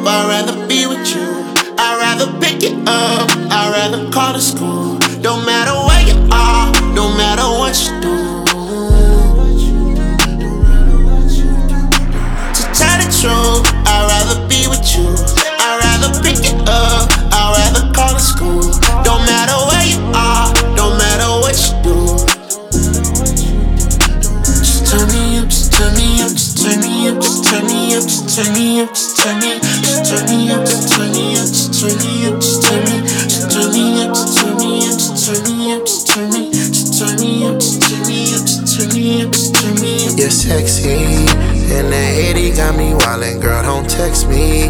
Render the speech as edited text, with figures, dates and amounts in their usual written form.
I'd rather be with you. I'd rather pick it up, I'd rather call the school. Don't matter where you are, no matter what you do. To tell the truth, I'd rather be with you. I'd rather pick it up, I'd rather call the school. Don't matter where you are, no matter what you do. Just turn me up, just turn me up, just turn me up, just turn me up, just turn me up, just turn me up, just turn me up, just turn me up, just turn me up, just turn me, just turn me up, just turn me up, just turn me up, just turn me, just turn me up, just turn me up, just turn me up, just turn me up. You're sexy, and that 80 got me wildin', girl, don't text me.